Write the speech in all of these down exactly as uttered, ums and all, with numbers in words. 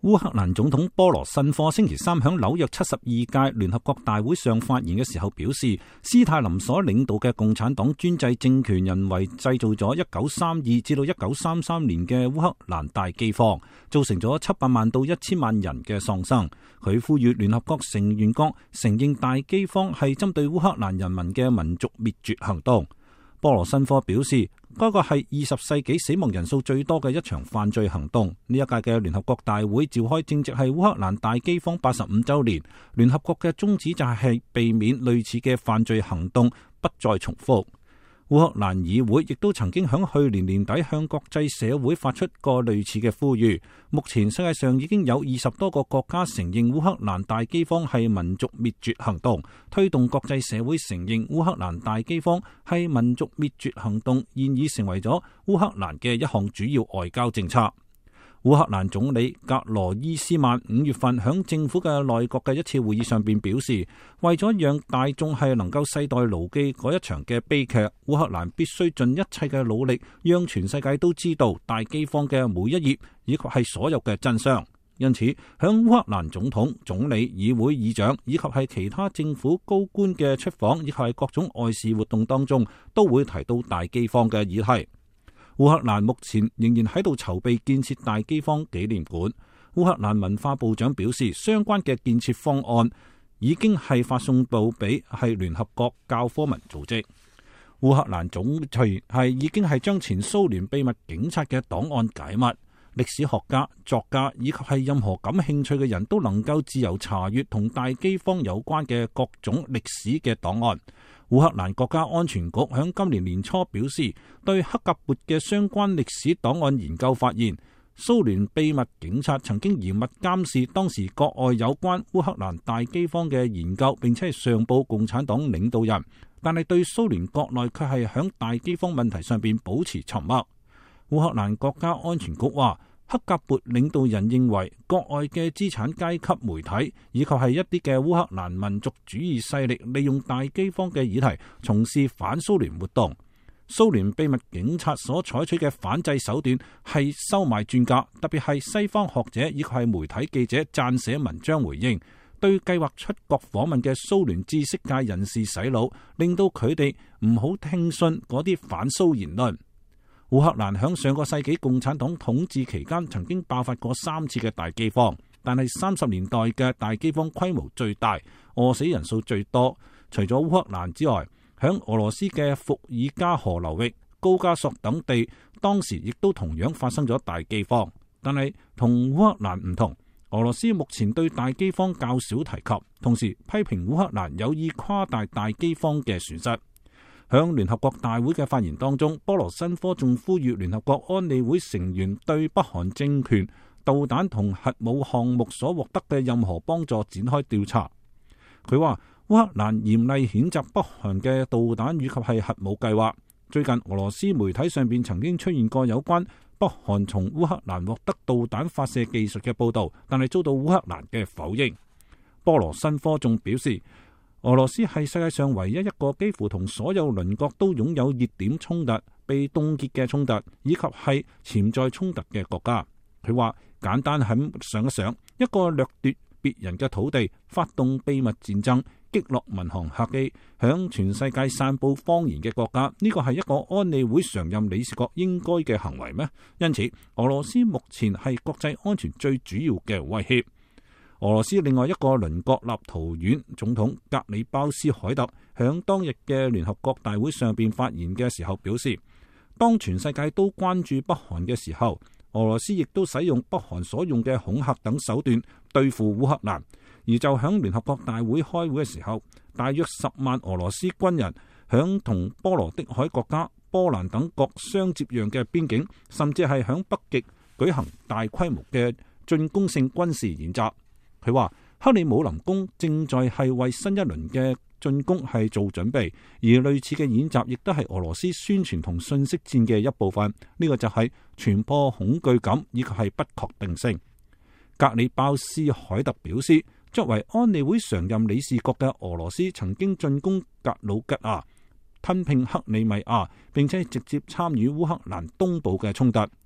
烏克蘭總統波羅申科星期三響紐約七十二屆聯合國大會上發言嘅時候表示，斯泰林所領導嘅共產黨專制政權人為製造咗一九三二至到一九三三年嘅烏克蘭大饑荒，造成咗七百萬到一千萬人嘅喪生。佢呼籲聯合國成員國承認大饑荒係針對烏克蘭人民嘅民族滅絕行動。波羅申科表示，嗰個係二十世紀死亡人數最多嘅一場犯罪行動。呢一屆嘅聯合國大會召開正值係烏克蘭大饑荒八十五週年，聯合國嘅宗旨就係避免類似嘅犯罪行動不再重複。烏克蘭議會亦都曾經響去年年底向國際社會發出過類似嘅呼籲。目前世界上已經有二十多個國家承認烏克蘭大饑荒係民族滅絕行動，推動國際社會承認烏克蘭大饑荒係民族滅絕行動，現已成為咗烏克蘭嘅一項主要外交政策。烏克蘭總理格羅伊斯曼五月份響政府嘅內閣嘅一次會議上邊表示，為咗讓大眾係能夠世代牢記嗰一場嘅悲劇，烏克蘭必須盡一切嘅努力，讓全世界都知道大饑荒嘅每一頁，以及係所有嘅真相。因此，響烏克蘭總統、總理、議會議長以及係其他政府高官嘅出訪以及係各種外事活動當中，都會提到大饑荒嘅議題。烏克蘭目前仍然喺度籌備建設大饑荒紀念館。烏克蘭文化部長表示，相關嘅建設方案已經係發送到俾係聯合國教科文組織。烏克蘭總隨係已經係將前蘇聯秘密警察嘅檔案解密，歷史學家、作家以及係任何感興趣嘅人都能夠自由查閱同大饑荒有關嘅各種歷史嘅檔案。烏克蘭國家安全局響今年年初表示，對克格勃嘅相關歷史檔案研究發現，蘇聯秘密警察曾經嚴密監視當時國外有關烏克蘭大饑荒嘅研究，並且係上報共產黨領導人，但係對蘇聯國內卻係響大饑荒問題上邊保持沉默。烏克蘭國家安全局話，克格勃領導人認為國外嘅資產階級媒體以及係一啲嘅烏克蘭民族主義勢力利用大饑荒嘅議題從事反蘇聯活動。蘇聯秘密警察所採取嘅反制手段係收買專家，特別係西方學者以及係媒體記者撰寫文章回應，對計劃出國訪問嘅蘇聯知識界人士洗腦，令到佢哋唔好聽信嗰啲反蘇言論。烏克蘭響上個世紀共產黨統治期間曾經爆發過三次嘅大饑荒，但係三十年代嘅大饑荒規模最大，餓死人數最多。除咗烏克蘭之外，響俄羅斯嘅伏爾加河流域、高加索等地，當時亦都同樣發生咗大饑荒。但係同烏克蘭唔同，俄羅斯目前對大饑荒較少提及，同時批評烏克蘭有意誇大大饑荒嘅損失。響聯合國大會嘅發言當中，波羅申科仲呼籲聯合國安理會成員對北韓政權導彈同核武項目所獲得嘅任何幫助展開調查。佢話烏克蘭嚴厲譴責北韓嘅導彈以及係核武計劃。最近俄羅斯媒體上邊曾經出現過有關北韓從烏克蘭獲得導彈發射技術嘅報道，但係遭到烏克蘭嘅否認。波羅申科仲表示，俄羅斯係世界上唯一一個幾乎同所有鄰國都擁有熱點衝突、被凍結嘅衝突，以及係潛在衝突嘅國家。佢話簡單咁想一想，一個掠奪別人嘅土地、發動秘密戰爭、擊落民航客機、向全世界散布謊言嘅國家，呢個係一個安理會常任理事國應該嘅行為咩？因此，俄羅斯目前係國際安全最主要嘅威脅。俄羅斯另外一個鄰國立陶宛總統格里鮑斯凱特響當日嘅聯合國大會上邊發言嘅時候表示，當全世界都關注北韓嘅時候，俄羅斯亦都使用北韓所用嘅恐嚇等手段對付烏克蘭。而就響聯合國大會開會嘅時候，大約十萬俄羅斯軍人響同波羅的海國家波蘭等國相接壤嘅邊境，甚至係響北極舉行大規模嘅進攻性軍事演習。佢話克里姆林宮正在係為新一輪嘅進攻係做準備，而類似嘅演習亦都係俄羅斯宣傳同信息戰嘅一部分。呢個就係傳播恐懼感以及係不確定性。格里鮑斯凱特表示，作為安理會常任理事國嘅俄羅斯曾經進攻格魯吉亞、吞併克里米亞，並且直接參與烏克蘭東部嘅衝突。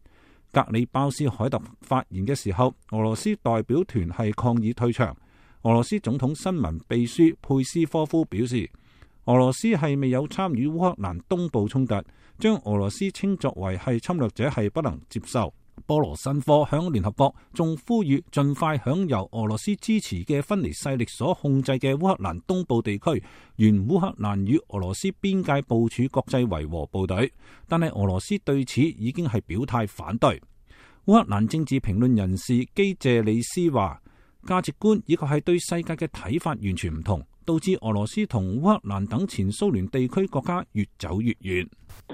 格里鮑斯凱特發言嘅時候，俄羅斯代表團係抗議退場。俄羅斯總統新聞秘書佩斯科夫表示，俄羅斯係未有參與烏克蘭東部衝突，將俄羅斯稱作為係侵略者係不能接受。波羅申科響聯合國仲呼籲盡快響由俄羅斯支持嘅分離勢力所控制嘅烏克蘭東部地區，原烏克蘭與俄羅斯邊界部署國際維和部隊，但係俄羅斯對此已經係表態反對。烏克蘭政治評論人士基謝利斯話，價值觀以及係對世界嘅睇法完全唔同，導致俄羅斯同烏克蘭等前蘇聯地區國家越走越遠。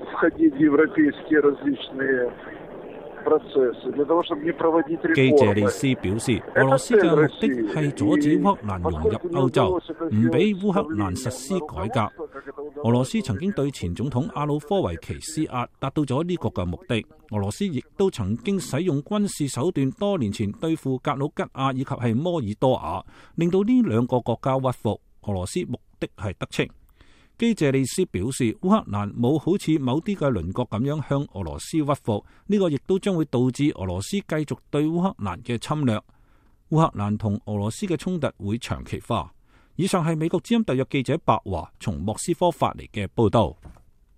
基謝利斯表示，俄羅斯嘅目的係阻止烏克蘭融入歐洲，唔俾烏克蘭實施改革。俄羅斯曾經對前總統亞努科維奇施壓，達到咗呢個嘅目的。俄羅斯亦都曾經使用軍事手段，多年前對付格魯吉亞以及係摩爾多瓦，令到呢兩個國家屈服。俄羅斯目的係得逞。基謝利斯表示，烏克蘭冇好似某啲嘅鄰國咁樣向俄羅斯屈服，呢個亦都將會導致俄羅斯繼續對烏克蘭嘅侵略。烏克蘭同俄羅斯嘅衝突會長期化。以上係美國之音特約記者白華從莫斯科發嚟嘅報道。